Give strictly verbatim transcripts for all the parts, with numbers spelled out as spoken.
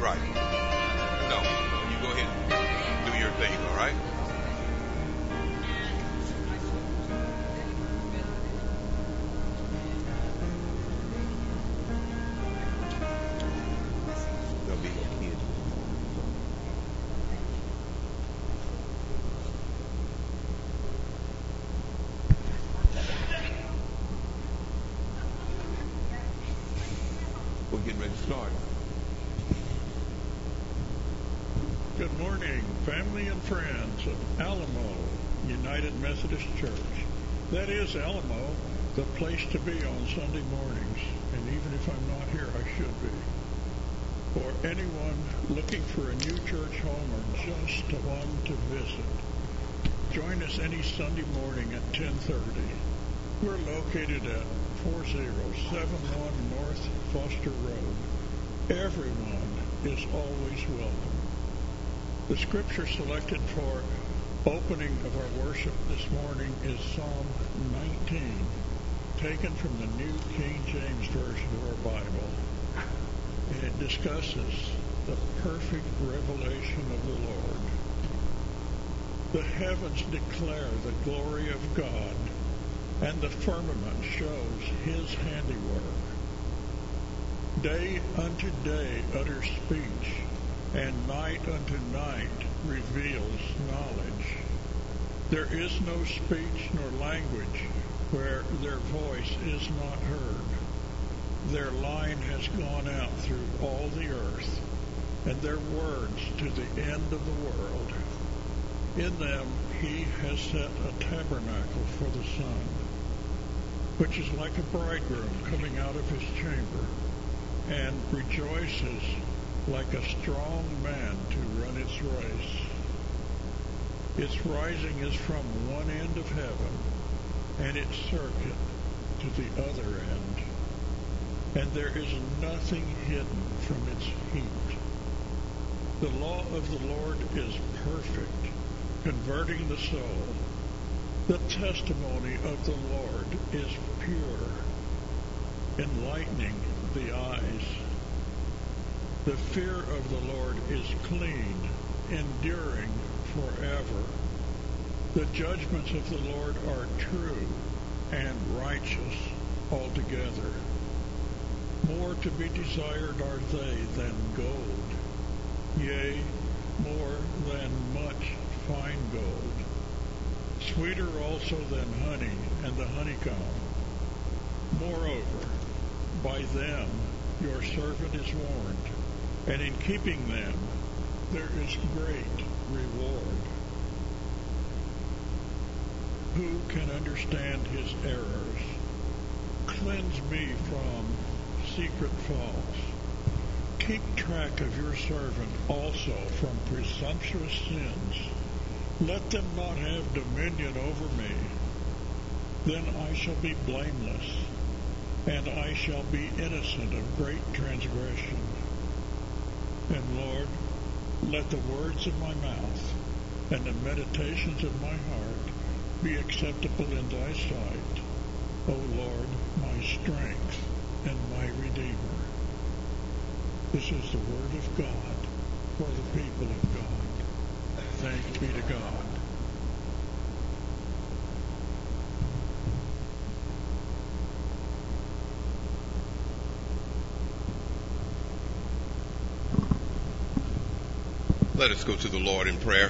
right. No, no, you go ahead and do your thing, all right? There'll be no kids. We're getting ready to start. Good morning, family and friends of Alamo United Methodist Church. That is Alamo, the place to be on Sunday mornings, and even if I'm not here, I should be. For anyone looking for a new church home or just one to visit, join us any Sunday morning at ten thirty. We're located at four oh seven one North Foster Road. Everyone is always welcome. The scripture selected for opening of our worship this morning is Psalm nineteen, taken from the New King James Version of our Bible. And it discusses the perfect revelation of the Lord. The heavens declare the glory of God, and the firmament shows his handiwork. Day unto day utters speech, and night unto night reveals knowledge. There is no speech nor language where their voice is not heard. Their line has gone out through all the earth, and their words to the end of the world. In them he has set a tabernacle for the sun, which is like a bridegroom coming out of his chamber, and rejoices like a strong man to run its race. Its rising is from one end of heaven, and its circuit to the other end. And there is nothing hidden from its heat. The law of the Lord is perfect, converting the soul. The testimony of the Lord is pure, enlightening the eyes. The fear of the Lord is clean, enduring forever. The judgments of the Lord are true and righteous altogether. More to be desired are they than gold, yea, more than much fine gold. Sweeter also than honey and the honeycomb. Moreover, by them your servant is warned, and in keeping them there is great reward. Who can understand his errors? Cleanse me from secret faults. Keep track of your servant also from presumptuous sins. Let them not have dominion over me. Then I shall be blameless, and I shall be innocent of great transgression. And Lord, let the words of my mouth and the meditations of my heart be acceptable in thy sight, O Lord, my strength and my Redeemer. This is the word of God for the people of God. Thanks be to God. Let us go to the Lord in prayer.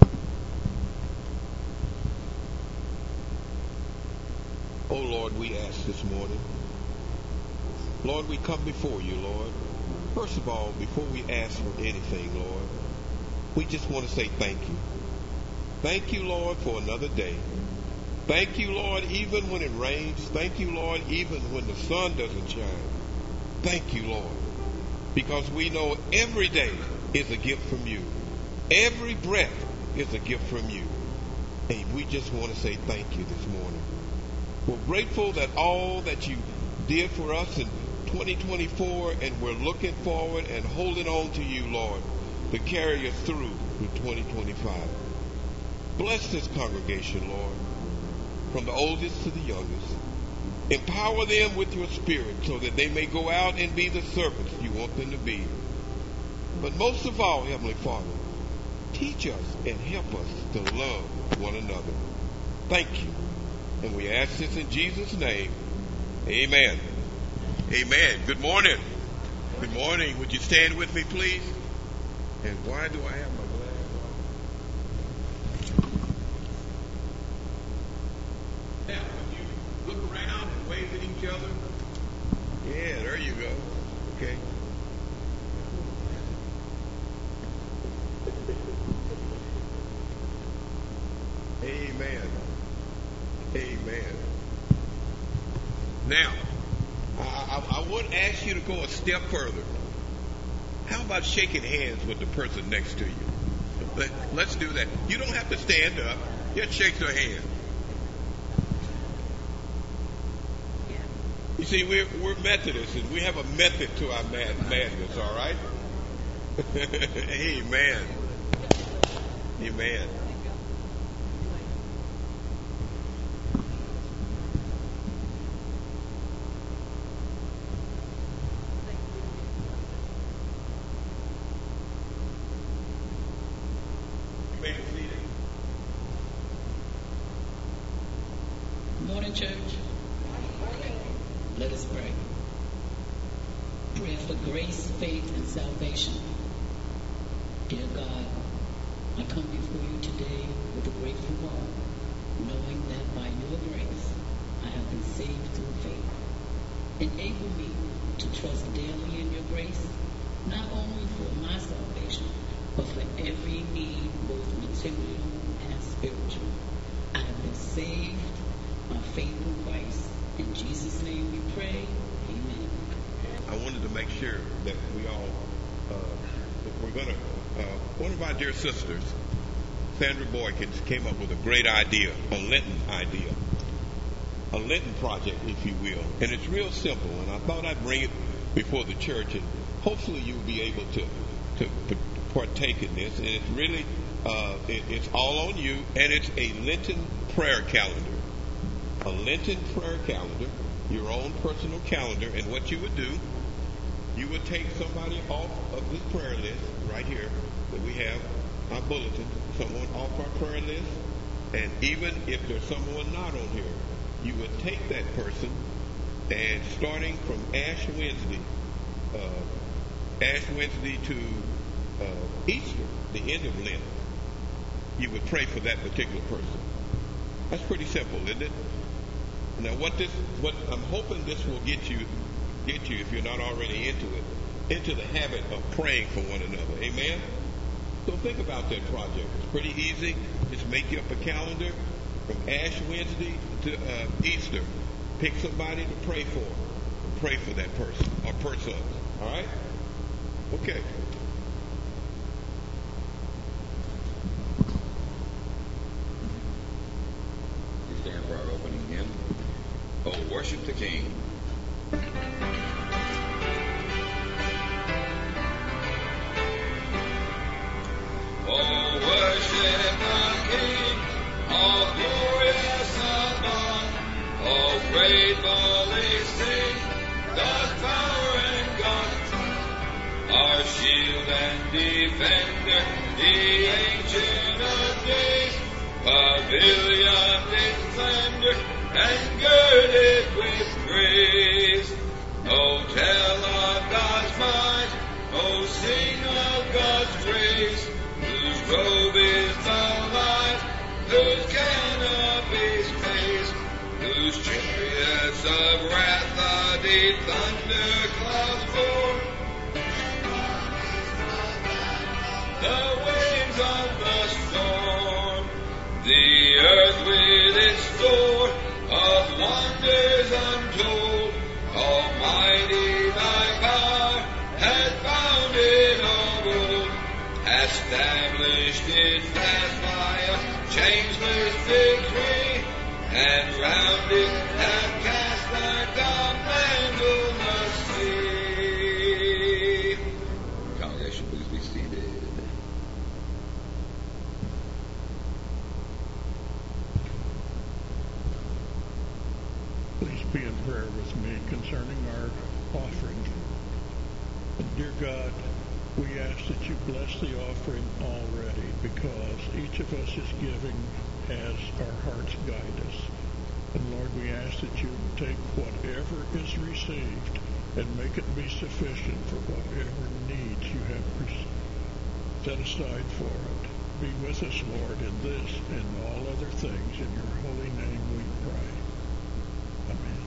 Oh Lord, we ask this morning. Lord, we come before you, Lord. First of all, before we ask for anything, Lord, we just want to say thank you. Thank you, Lord, for another day. Thank you, Lord, even when it rains. Thank you, Lord, even when the sun doesn't shine. Thank you, Lord, because we know every day is a gift from you. Every breath is a gift from you. And we just want to say thank you this morning. We're grateful that all that you did for us in twenty twenty-four, and we're looking forward and holding on to you, Lord, to carry us through to twenty twenty-five. Bless this congregation, Lord, from the oldest to the youngest. Empower them with your spirit so that they may go out and be the servants you want them to be. But most of all, Heavenly Father, teach us and help us to love one another. Thank you. And we ask this in Jesus' name. Amen. Amen. Good morning. Good morning. Would you stand with me, please? And why do I have my glass on? Now, when you look around and wave at each other. Yeah, there you go. Okay. Amen. Amen. Now, I, I, I would ask you to go a step further. How about shaking hands with the person next to you? Let, let's do that. You don't have to stand up. Just shake their hand. You see, we're, we're Methodists, and we have a method to our mad, madness, all right? Amen. Amen. Morning, church. Let us pray. Prayer for grace, faith, and salvation. Dear God, I come before you today with a grateful heart, knowing that by your grace I have been saved through faith. Enable me to trust daily in your grace, not only for my salvation, but for every need, both material and spiritual. I have been saved by faith in Christ. In Jesus' name we pray. Amen. I wanted to make sure that we all, uh, we're going to, uh, one of our dear sisters, Sandra Boykins, came up with a great idea, a Lenten idea, a Lenten project, if you will. And it's real simple, and I thought I'd bring it before the church, and hopefully you'll be able to, to partake in this. And it's really, uh, it, it's all on you, and it's a Lenten prayer calendar. A Lenten prayer calendar, your own personal calendar, and what you would do, you would take somebody off of this prayer list right here that we have, our bulletin, someone off our prayer list, and even if there's someone not on here, you would take that person, and starting from Ash Wednesday, uh, Ash Wednesday to uh, Easter, the end of Lent, you would pray for that particular person. That's pretty simple, isn't it? Now, what this, what I'm hoping this will get you, get you if you're not already into it, into the habit of praying for one another. Amen. So think about that project. It's pretty easy. Just make you up a calendar from Ash Wednesday to uh, Easter. Pick somebody to pray for. And pray for that person or persons. All right. Okay. We stand for our opening hymn. Oh, worship the King. Oh, worship the King, all glorious above, all gratefully sing God's power and God's love, our shield and defender, the Ancient of Days, pavilion in splendor, and girded with praise. Oh, tell of God's might, oh, sing of God's grace, whose robe is the light, whose canopy's face, whose chariots of wrath the deep thunder clouds bore, the waves of the storm, the earth with its store of wonders untold. Almighty thy power hath founded of old, established it fast by a changeless victory, and round it hath cast like a mantle the sea. Congregation, please be seated. Please be in prayer with me concerning our offering. Dear God, We ask that you bless the offering already, because each of us is giving as our hearts guide us. And Lord, we ask that you take whatever is received and make it be sufficient for whatever needs you have set aside for it. Be with us, Lord, in this and all other things. In your holy name we pray. Amen.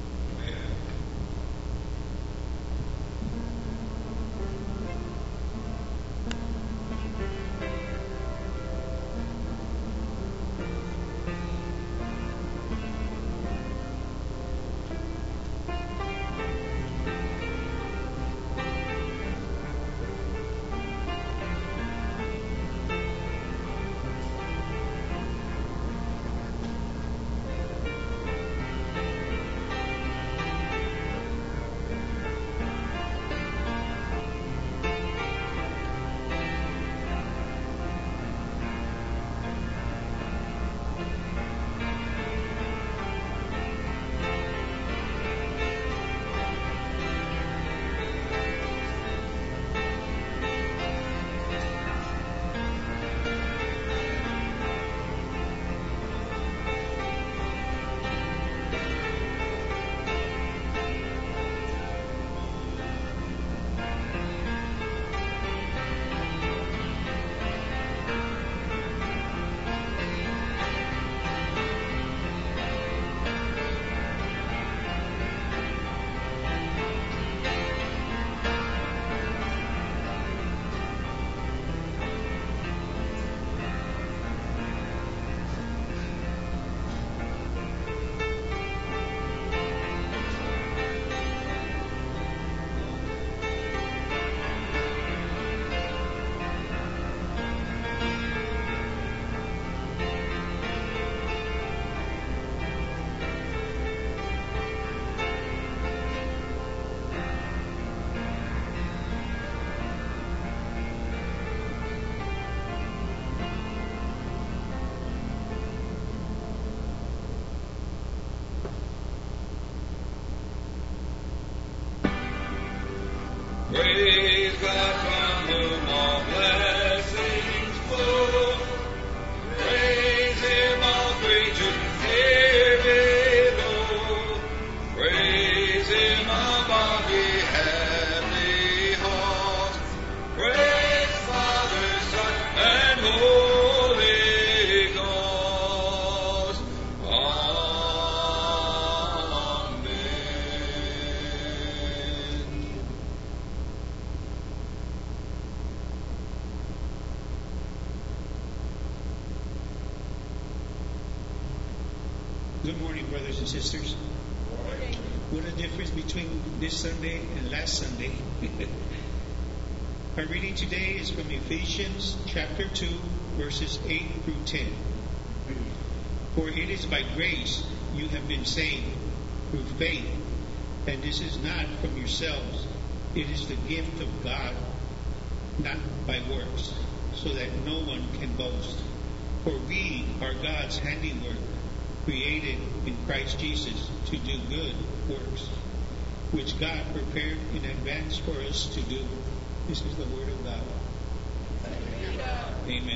Praise God from whom all blessings flow. Praise Him, all creatures here below. Praise Him above the heavenly host. Praise Father, Son, and Holy Ghost. Amen. Good morning, brothers and sisters. What a difference between this Sunday and last Sunday. Our reading today is from Ephesians chapter two, verses eight through ten. For it is by grace you have been saved, through faith, and this is not from yourselves. It is the gift of God, not by works, so that no one can boast. For we are God's handiwork, created in Christ Jesus to do good works, which God prepared in advance for us to do. This is the word of God. Amen.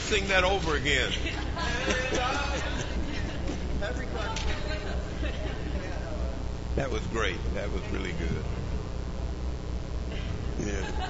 sing that over again. That was great. That was really good. Yeah.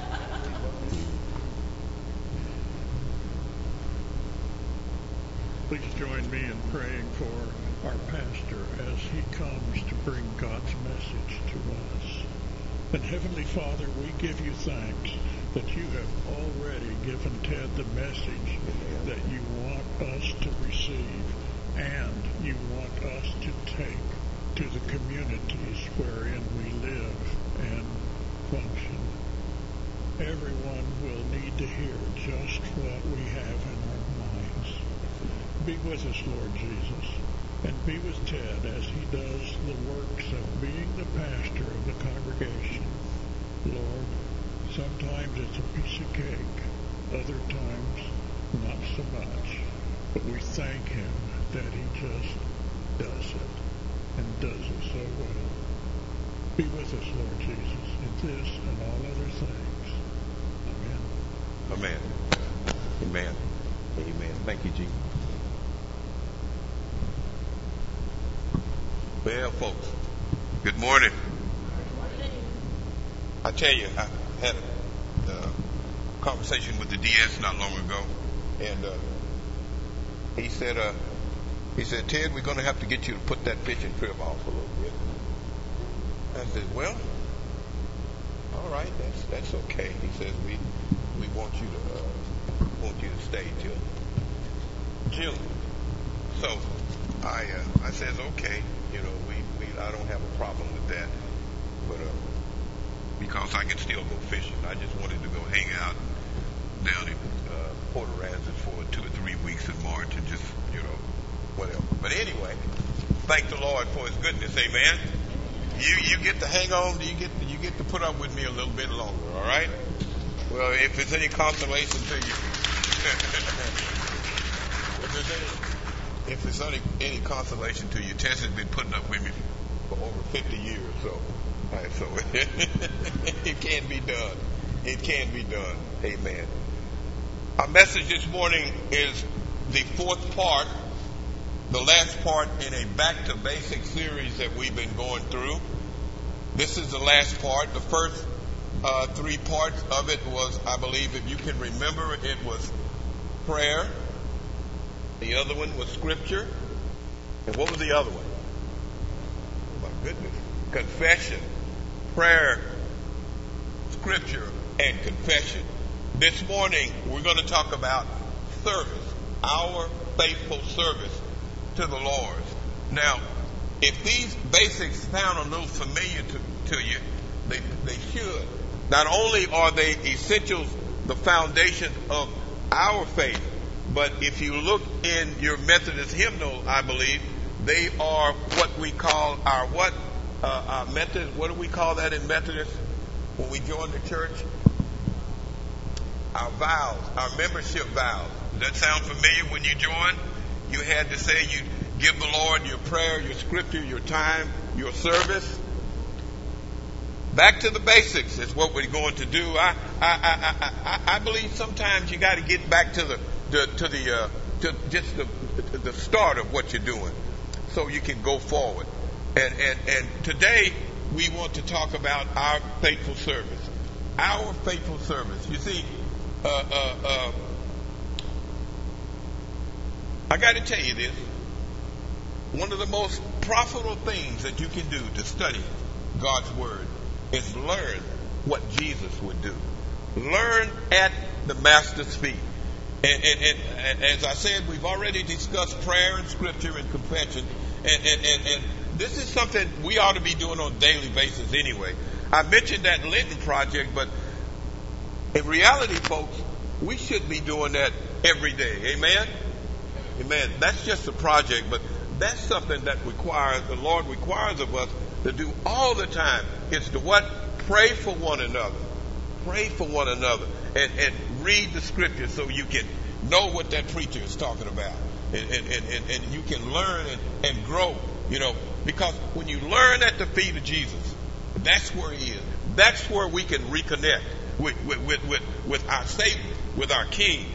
Please join me in praying for our pastor as he comes to bring God's message to us. And Heavenly Father, we give you thanks that you have already given Ted the message that you want us to receive and you want us to take to the communities wherein we live and function. Everyone will need to hear just what we have in our minds. Be with us, Lord Jesus, and be with Ted as he does the works of being the pastor of the congregation. Lord, sometimes it's a piece of cake, other times not so much, but we thank him that he just does it and does it so well. Be with us, Lord Jesus, in this and all other things. Amen. Amen. Amen. Amen. Thank you, Jesus. Well, folks, good morning. I tell you, I had a uh, conversation with the D S not long ago, and uh, he said, uh, he said, Ted, we're going to have to get you to put that fishing trip off a little bit. I said, well, all right, that's that's okay. He says, we we want you to uh, want you to stay till June. So I uh, I says, okay, you know, we, we I don't have a problem with that, but uh, because I can still go fishing. I just wanted to go hang out down in uh, Port Aransas for two or three weeks in March and just, you know, whatever. But anyway, thank the Lord for His goodness, amen. You you get to hang on, you get you get to put up with me a little bit longer, all right? Well, if it's any consolation to you, if it's any, if it's any, any consolation to you, Tess has been putting up with me for over fifty years, so all right, so it can be done. It can be done, amen. Our message this morning is the fourth part, the last part in a Back to Basics series that we've been going through. This is the last part. The first uh, three parts of it was, I believe, if you can remember, it was prayer. The other one was scripture. And what was the other one? Oh, my goodness. Confession. Prayer, scripture, and confession. This morning, we're going to talk about service, our faithful service to the Lord. Now, if these basics sound a little familiar to, to you, they, they should. Not only are they essentials, the foundation of our faith, but if you look in your Methodist hymnal, I believe, they are what we call our what? Uh, our Methodist, what do we call that in Methodist when we join the church? Our vows, our membership vows. Does that sound familiar when you joined? You had to say you give the Lord your prayer, your scripture, your time, your service. Back to the basics is what we're going to do. I I I I, I believe sometimes you got to get back to the, the to the uh, to just the the start of what you're doing, so you can go forward. And and and today we want to talk about our faithful service. Our faithful service. You see, uh, uh, uh, I got to tell you this. One of the most profitable things that you can do to study God's Word is learn what Jesus would do. Learn at the Master's feet. And, and, and, and as I said, we've already discussed prayer and scripture and confession. And, and, and, and this is something we ought to be doing on a daily basis anyway. I mentioned that Linton Project, but in reality, folks, we should be doing that every day. Amen? Amen. That's just a project, but that's something that requires, the Lord requires of us to do all the time. It's to what? Pray for one another. Pray for one another. And, and read the scripture so you can know what that preacher is talking about. And, and, and, and you can learn and, and grow, you know, because when you learn at the feet of Jesus, that's where He is. That's where we can reconnect with, with, with, with, with our Savior, with our King.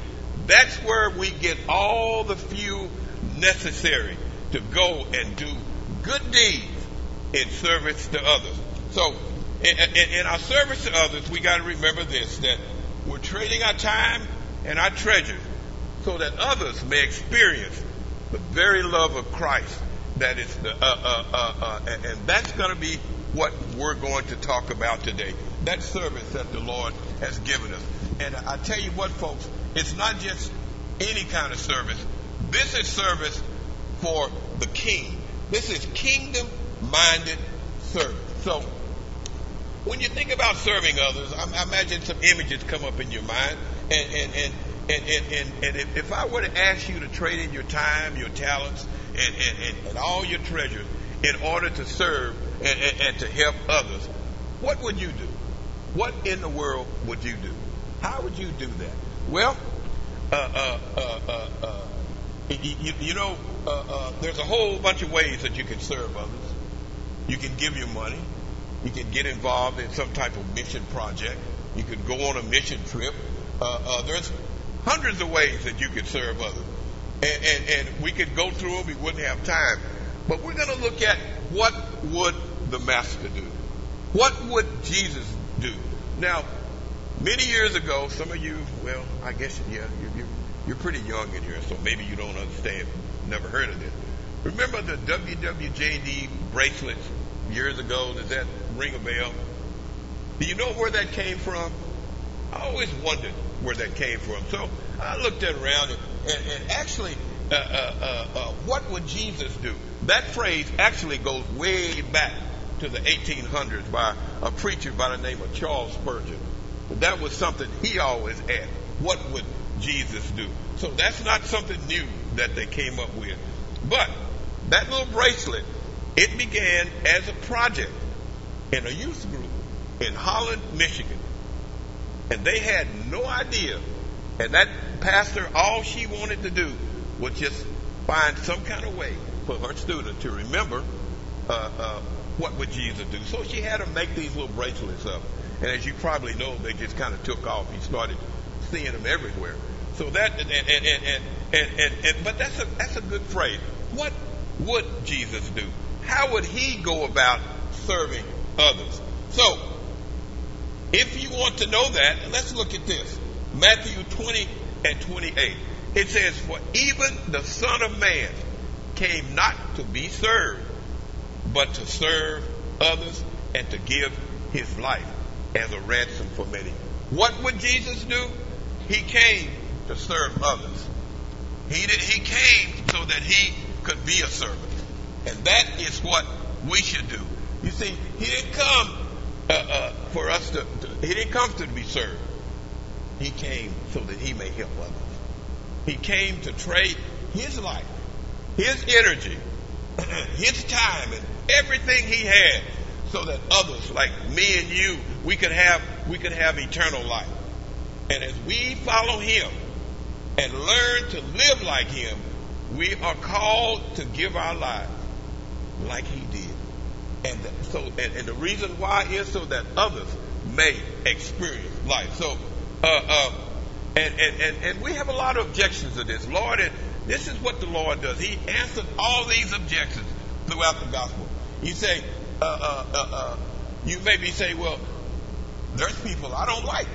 that's where we get all the fuel necessary to go and do good deeds in service to others. So in, in, in our service to others, we got to remember this, that we're trading our time and our treasures so that others may experience the very love of Christ. That is the, uh, uh, uh, uh, and, and that's going to be what we're going to talk about today. That service that the Lord has given us. And I tell you what, folks, it's not just any kind of service. This is service for the King. This is kingdom-minded service. So when you think about serving others, I, I imagine some images come up in your mind. And and and and and, and, and if, if I were to ask you to trade in your time, your talents, and, and, and, and all your treasures in order to serve and, and, and to help others, what would you do? What in the world would you do? How would you do that? Well, uh, uh, uh, uh, uh, you, you know, uh, uh, there's a whole bunch of ways that you can serve others. You can give your money. You can get involved in some type of mission project. You could go on a mission trip. Uh, uh, there's hundreds of ways that you could serve others. And, and, and we could go through them. We wouldn't have time. But we're going to look at what would the Master do? What would Jesus do? Now, many years ago, some of you, well, I guess, yeah, you're, you're, you're pretty young in here, so maybe you don't understand. Never heard of this. Remember the W W J D bracelets years ago? Does that ring a bell? Do you know where that came from? I always wondered where that came from. So I looked at around and, and, and actually, uh, uh, uh, uh, what would Jesus do? That phrase actually goes way back to the eighteen hundreds by a preacher by the name of Charles Spurgeon. That was something he always asked. What would Jesus do? So that's not something new that they came up with. But that little bracelet, it began as a project in a youth group in Holland, Michigan. And they had no idea. And that pastor, all she wanted to do was just find some kind of way for her student to remember uh, uh, what would Jesus do. So she had them make these little bracelets up. And as you probably know, they just kind of took off. You started seeing them everywhere. So that, and, and, and, and, and, and, and but that's a, that's a good phrase. What would Jesus do? How would he go about serving others? So, if you want to know that, let's look at this. Matthew twenty and twenty-eight. It says, for even the Son of Man came not to be served, but to serve others and to give his life as a ransom for many. What would Jesus do? He came to serve others. He did, he came so that he could be a servant. And that is what we should do. You see, he didn't come uh, uh, for us to, to, he didn't come to be served. He came so that he may help others. He came to trade his life, his energy, his time, and everything he had so that others like me and you, we could have, we could have eternal life. And as we follow him and learn to live like him, we are called to give our lives like he did. And so, and, and the reason why is so that others may experience life. So, uh, uh, and, and, and, and we have a lot of objections to this. Lord, and this is what the Lord does. He answered all these objections throughout the gospel. You say, uh, uh, uh, uh, you maybe say, well, there's people I don't like.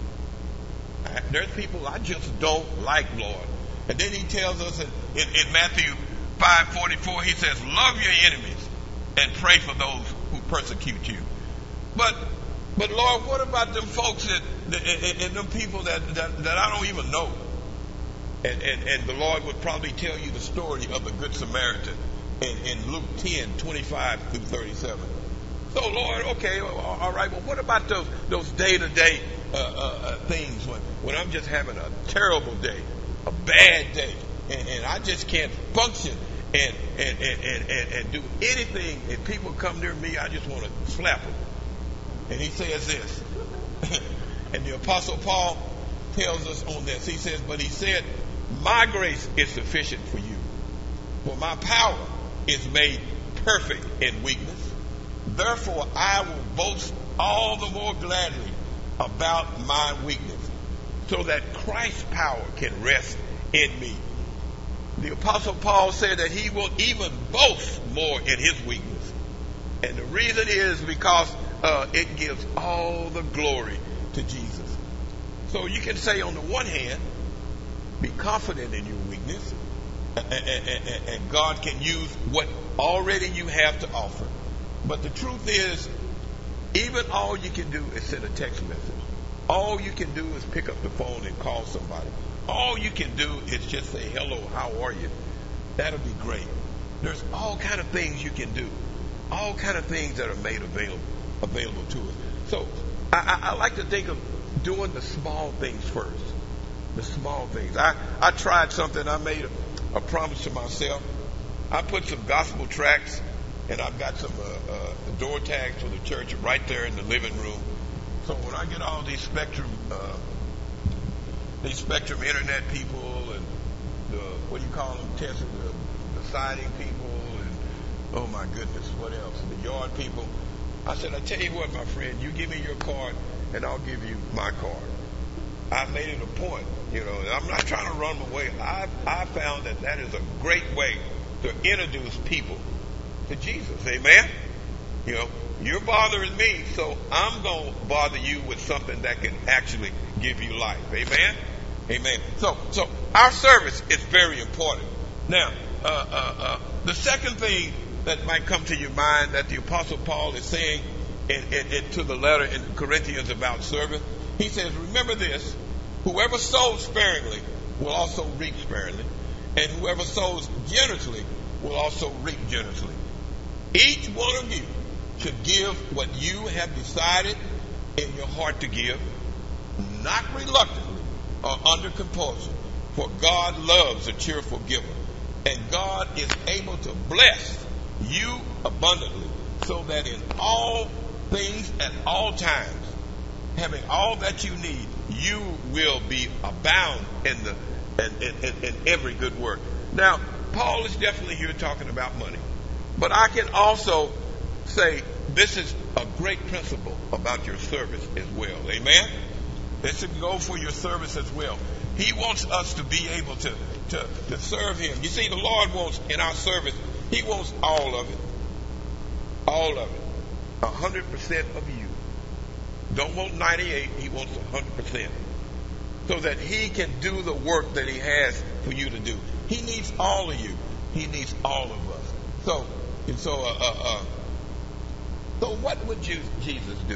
There's people I just don't like, Lord. And then he tells us in, in, in Matthew five forty-four, he says, love your enemies and pray for those who persecute you. But, but Lord, what about them folks that, that and, and them people that, that, that I don't even know? And, and, and the Lord would probably tell you the story of the Good Samaritan in, in Luke ten twenty-five through thirty-seven. So, Lord, okay, all right, well, what about those those day-to-day uh, uh, uh, things when, when I'm just having a terrible day, a bad day, and, and I just can't function and and, and, and, and and do anything, and people come near me, I just want to slap them. And he says this, and the Apostle Paul tells us on this. He says, but he said, my grace is sufficient for you, for my power is made perfect in weakness. Therefore, I will boast all the more gladly about my weakness, so that Christ's power can rest in me. The Apostle Paul said that he will even boast more in his weakness. And the reason is because uh, it gives all the glory to Jesus. So you can say on the one hand, be confident in your weakness, and, and, and, and God can use what already you have to offer. But the truth is, even all you can do is send a text message. All you can do is pick up the phone and call somebody. All you can do is just say, hello, how are you? That'll be great. There's all kind of things you can do. All kind of things that are made available available to us. So I, I, I like to think of doing the small things first. The small things. I, I tried something. I made a, a promise to myself. I put some gospel tracts, and I've got some uh, uh, door tags for the church right there in the living room. So when I get all these Spectrum, uh, these Spectrum Internet people and the, what do you call them, testing the, the siding people, and oh my goodness, what else? The yard people. I said, I tell you what, my friend, you give me your card, and I'll give you my card. I made it a point, you know. I'm not trying to run them away. I I found that that is a great way to introduce people to Jesus. Amen. You know, you're bothering me, so I'm going to bother you with something that can actually give you life. Amen? Amen. So, so our service is very important. Now, uh, uh, uh, the second thing that might come to your mind that the Apostle Paul is saying in, in, in, to the letter in Corinthians about service, he says, remember this, whoever sows sparingly will also reap sparingly, and whoever sows generously will also reap generously. Each one of you should give what you have decided in your heart to give, not reluctantly or under compulsion, for God loves a cheerful giver, and God is able to bless you abundantly, so that in all things at all times, having all that you need, you will be abound in the in, in, in, in every good work. Now, Paul is definitely here talking about money, but I can also say this is a great principle about your service as well. Amen? This should go for your service as well. He wants us to be able to, to, to serve him. You see, the Lord wants in our service, he wants all of it. All of it. A hundred percent of you. Don't want ninety-eight, he wants a hundred percent. So that he can do the work that he has for you to do. He needs all of you. He needs all of us. So, and so, uh, uh, uh, so what would you, Jesus do?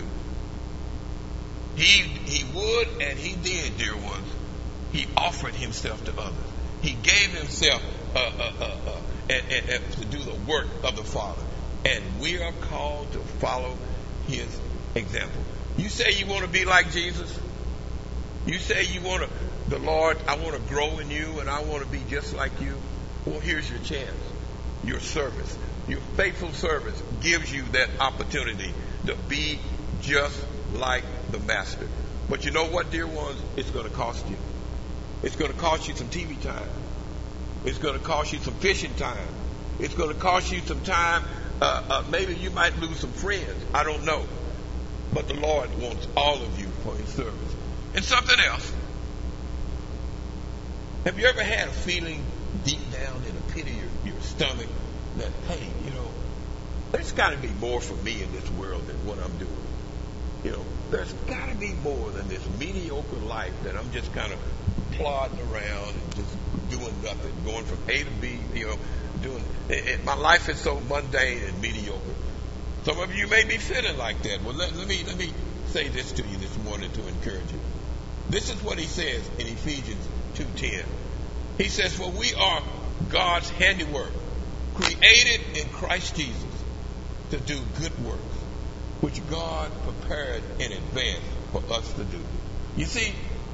He, he would and he did, dear ones. He offered himself to others. He gave himself uh, uh, uh, uh, and, and, and to do the work of the Father. And we are called to follow his example. You say you want to be like Jesus? You say you want to, the Lord, I want to grow in you and I want to be just like you? Well, here's your chance. Your service. Your faithful service gives you that opportunity to be just like the Master. But you know what, dear ones? It's going to cost you. It's going to cost you some T V time. It's going to cost you some fishing time. It's going to cost you some time. Uh, uh, maybe you might lose some friends. I don't know. But the Lord wants all of you for his service. And something else. Have you ever had a feeling deep down in the pit of your, your stomach that, hey, you know, there's got to be more for me in this world than what I'm doing. You know, there's got to be more than this mediocre life that I'm just kind of plodding around and just doing nothing, going from A to B, you know, doing, it, it, my life is so mundane and mediocre. Some of you may be feeling like that. Well, let, let me let me say this to you this morning to encourage you. This is what he says in Ephesians two ten. He says, for we are God's handiwork, created in Christ Jesus to do good works, which God prepared in advance for us to do. You see,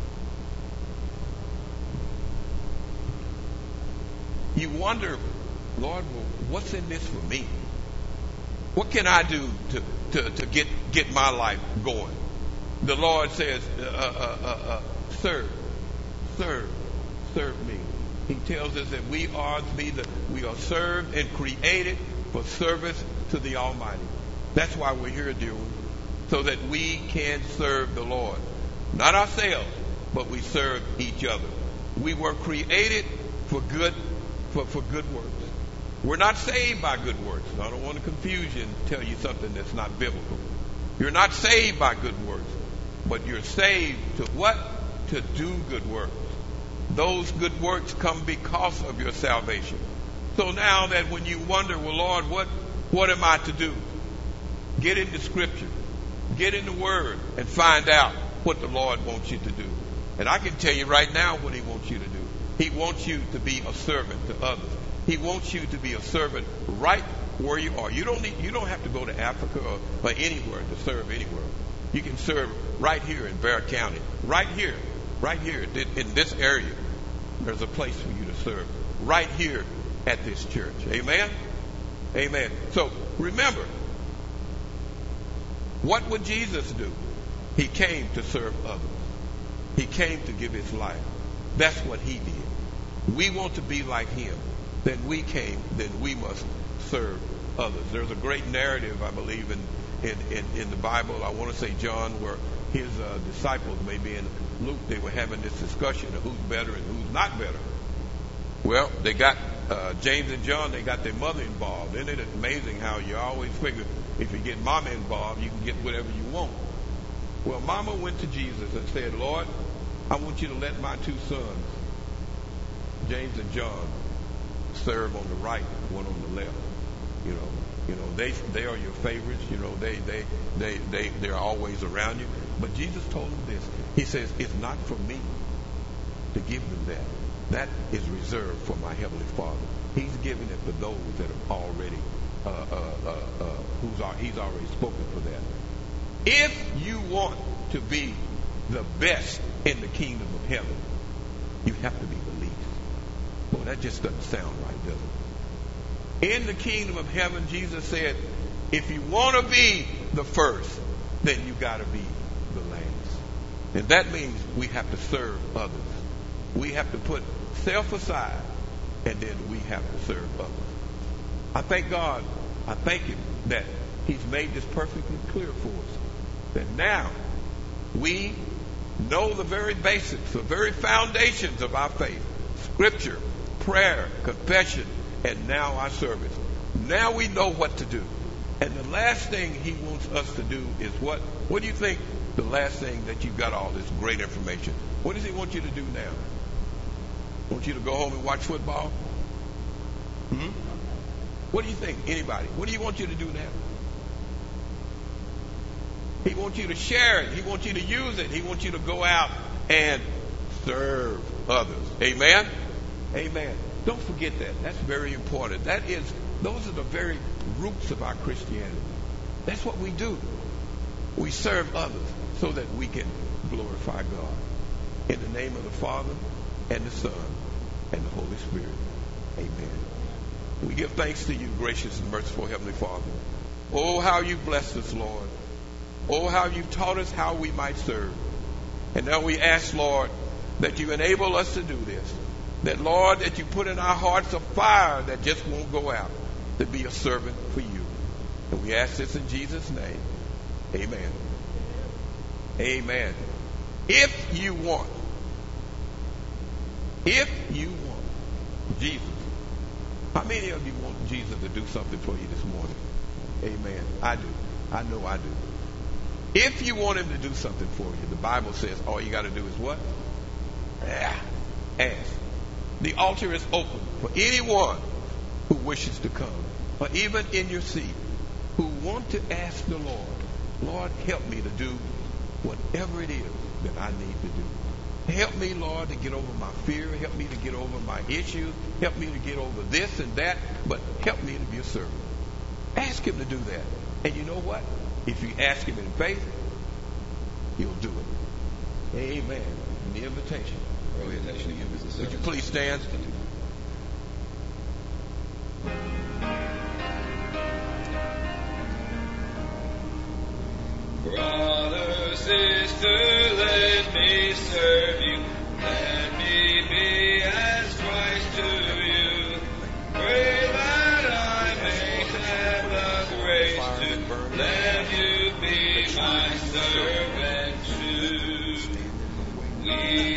you wonder, Lord, well, what's in this for me? What can I do to, to, to get, get my life going? The Lord says, uh, uh, uh, uh, serve, serve, serve me. He tells us that we are to be the, we are served and created for service to the Almighty. That's why we're here, dear ones, so that we can serve the Lord. Not ourselves, but we serve each other. We were created for good, for, for good works. We're not saved by good works. I don't want to confuse you and tell you something that's not biblical. You're not saved by good works, but you're saved to what? To do good works. Those good works come because of your salvation. So now that when you wonder, well, Lord, what, what am I to do? Get into Scripture. Get in the Word and find out what the Lord wants you to do. And I can tell you right now what He wants you to do. He wants you to be a servant to others. He wants you to be a servant right where you are. You don't need, you don't have to go to Africa or, or anywhere to serve anywhere. You can serve right here in Bexar County. Right here. Right here in this area. There's a place for you to serve. Right here at this church. Amen? Amen. So remember, what would Jesus do? He came to serve others. He came to give His life. That's what He did. We want to be like Him. Then we came, then we must serve others. There's a great narrative, I believe, in, in, in, in the Bible. I want to say John, where his uh, disciples, maybe in Luke, they were having this discussion of who's better and who's not better. Well, they got uh, James and John, they got their mother involved. Isn't it amazing how you always figure if you get mama involved, you can get whatever you want? Well, mama went to Jesus and said, Lord, I want you to let my two sons, James and John, serve on the right, one on the left. You know, you know, they they are your favorites. You know, they they they they they're always around you. But Jesus told them this. He says, it's not for me to give them that. That is reserved for my Heavenly Father. He's giving it for those that have already, uh, uh, uh, uh, who's are, He's already spoken for that. If you want to be the best in the kingdom of heaven, you have to be the least. Well, that just doesn't sound right, does it? In the kingdom of heaven, Jesus said, if you want to be the first, then you got to be the last. And that means we have to serve others. We have to put self aside, and then we have to serve others. I thank God, I thank Him that He's made this perfectly clear for us. That now we know the very basics, the very foundations of our faith. Scripture, prayer, confession, and now our service. Now we know what to do. And the last thing He wants us to do is what? What do you think the last thing that you've got all this great information? What does He want you to do now? Want you to go home and watch football? Hmm? What do you think? Anybody? What do you want you to do now? He wants you to share it. He wants you to use it. He wants you to go out and serve others. Amen? Amen. Don't forget that. That's very important. That is, those are the very roots of our Christianity. That's what we do. We serve others so that we can glorify God. In the name of the Father, and the Son, and the Holy Spirit. Amen. We give thanks to you, gracious and merciful Heavenly Father. Oh, how you blessed us, Lord. Oh, how you've taught us how we might serve. And now we ask, Lord, that you enable us to do this. That, Lord, that you put in our hearts a fire that just won't go out, to be a servant for you. And we ask this in Jesus' name. Amen. Amen. If you want, if you want Jesus, how many of you want Jesus to do something for you this morning? Amen. I do. I know I do. If you want Him to do something for you, the Bible says all you got to do is what? Ask. The altar is open for anyone who wishes to come, or even in your seat, who want to ask the Lord, Lord, help me to do whatever it is that I need to do. Help me, Lord, to get over my fear. Help me to get over my issues. Help me to get over this and that, but help me to be a servant. Ask Him to do that. And you know what? If you ask Him in faith, He'll do it. Amen. The invitation. Orientation again is the Would you please stand? Brother, sister, let me serve you. Let me be as Christ to you. Pray that I may have the grace to let you be my servant too. We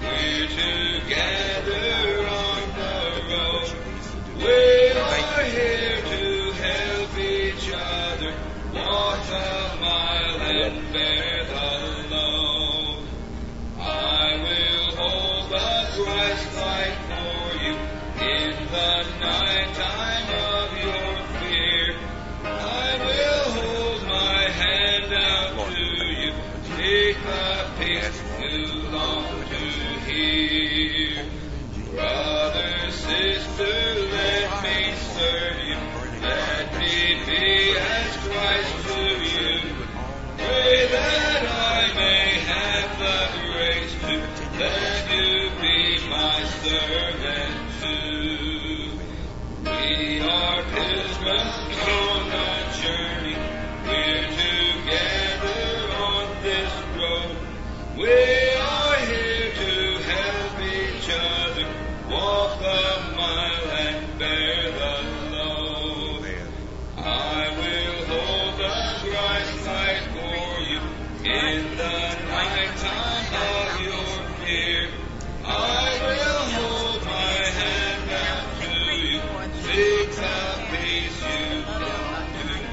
We're together on the road. We are here to help each other walk a mile and bear the load. I will hold up Christ's light for you in the night time of your fear. I will hold my hand out to you, take the peace you long to hear. Brother, sister, let me serve you. Let me be as Christ to you. Pray that I may have the grace to let you be my servant too. We are pilgrims on a journey. We're together on this road. We are here to help each other walk the mile and bear the load. I will hold the Christ light for you in the night time of your fear. I will hold my hand out to you, seek the peace you long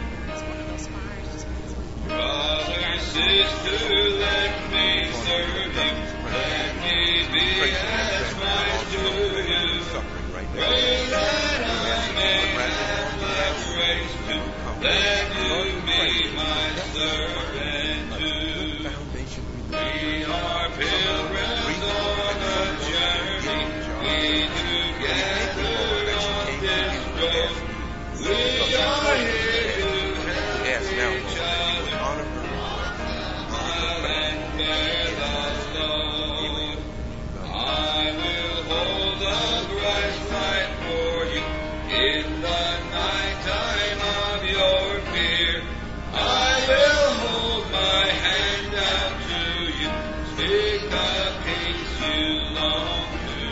to. Brother, sister, let me serve you. Let me be as Christ to you. Pray that I may have the grace to let you be my servant too. We are pilgrims on a journey. We together on this road. We are here to help each other mile and bear the load. I will hold the Christ light for you in the night time of your fear. I will hold my hand out to you, speak the peace you long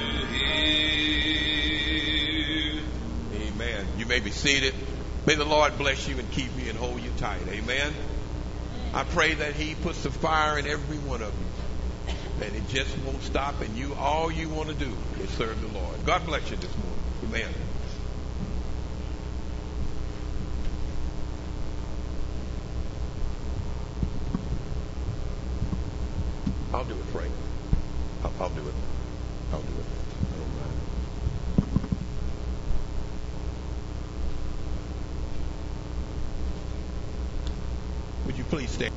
to hear. Amen. You may be seated. May the Lord bless you and keep you and hold you tight. Amen. I pray that He puts the fire in every one of you, that it just won't stop, and you all you want to do is serve the Lord. God bless you this morning. Amen. I'll do it, Frank. I'll, I'll do it. I'll do it. I don't mind. Would you please stand?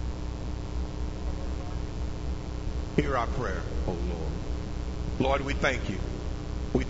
Hear our prayer, O Lord. Lord, we thank you. We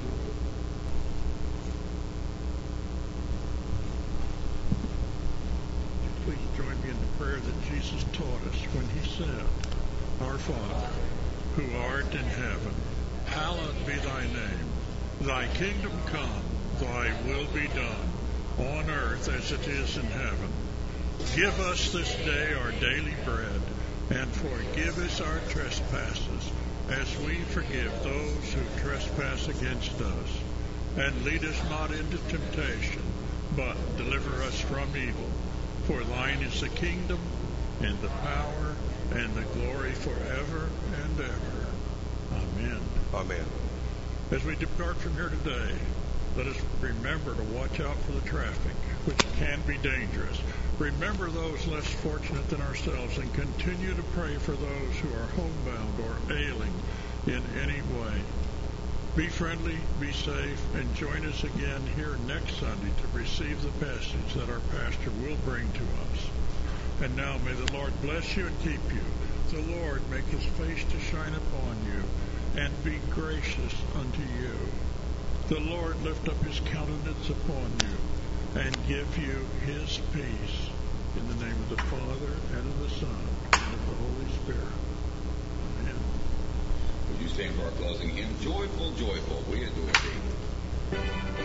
Please join me in the prayer that Jesus taught us when He said, Our Father, who art in heaven, hallowed be thy name. Thy kingdom come, thy will be done, on earth as it is in heaven. Give us this day our daily bread, and forgive us our trespasses, as we forgive those who trespass against us. And lead us not into temptation, but deliver us from evil. For thine is the kingdom, and the power, and the glory forever and ever. Amen. Amen. As we depart from here today, let us remember to watch out for the traffic, which can be dangerous. Remember those less fortunate than ourselves, and continue to pray for those who are homebound or ailing in any way. Be friendly, be safe, and join us again here next Sunday to receive the message that our pastor will bring to us. And now may the Lord bless you and keep you. The Lord make His face to shine upon you and be gracious unto you. The Lord lift up His countenance upon you and give you His peace. In the name of the Father, and of the Son, and of the Holy Spirit. Amen. Would you stand for our closing hymn? Joyful, joyful, we adore Thee.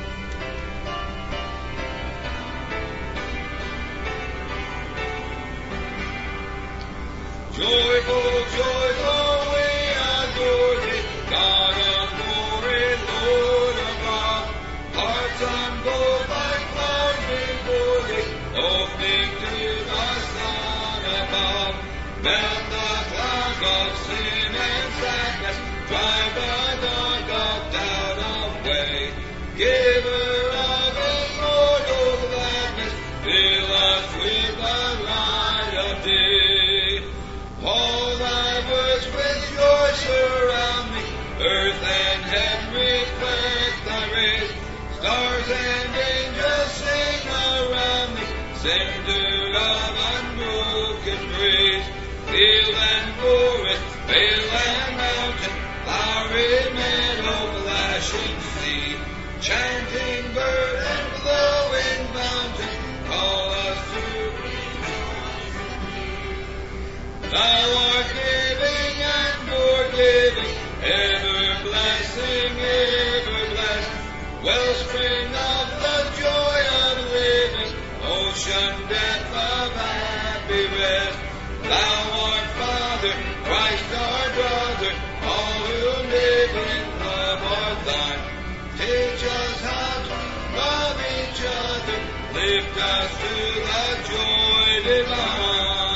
Joyful, joyful, we adore Thee, God of glory, Lord above. Hearts unfold like clouds before Thee, opening to the sun above. Melt the clouds of sin and sadness, Giver of immortal gladness, fill us with the light of day. All thy works with joy surround me, earth and heaven reflect thy rays. Stars and angels sing around me, center of unbroken praise. Field and forest, vale and mountain, flowery meadow, flashing sea, chanting bird and glowing fountain, call us to. Thou art giving and forgiving, ever blessing, ever blessed, wellspring of the joy of living, ocean depth of happy rest. Thou art Father, Christ our brother, all who live in love are thine. Teach us how to love each other, lift us to the joy divine.